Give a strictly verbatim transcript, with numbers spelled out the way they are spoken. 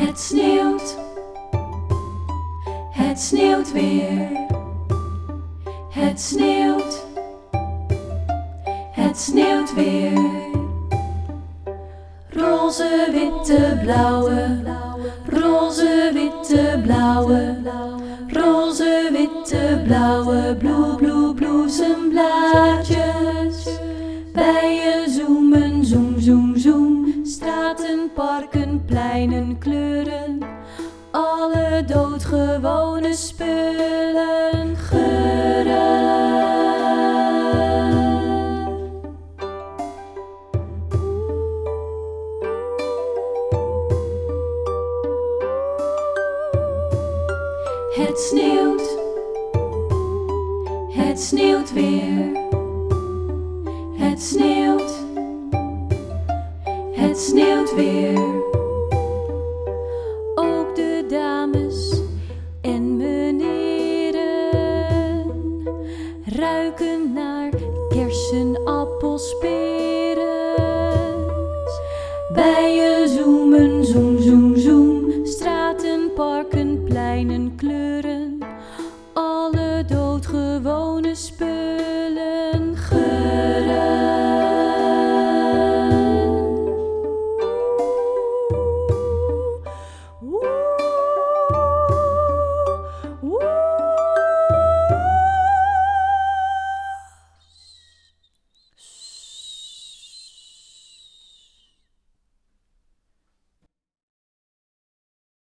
Het sneeuwt, het sneeuwt weer. Het sneeuwt, het sneeuwt weer. Roze, witte, blauwe, roze, witte, blauwe, roze, witte, blauwe, bloe, bloe, bloesemblaadjes. Bijen zoemen, zoem, zoem, zoem. Straten, parken, pleinen, kleuren. Alle doodgewone spullen, geuren. Het sneeuwt, het sneeuwt weer. Het sneeuwt, het sneeuwt weer. Ook de dames en meneren ruiken naar kersen, appels, peren. Bijen zoemen, zoem, zoem, zoem. Straten, parken, pleinen, kleuren. Alle doodgewone spullen.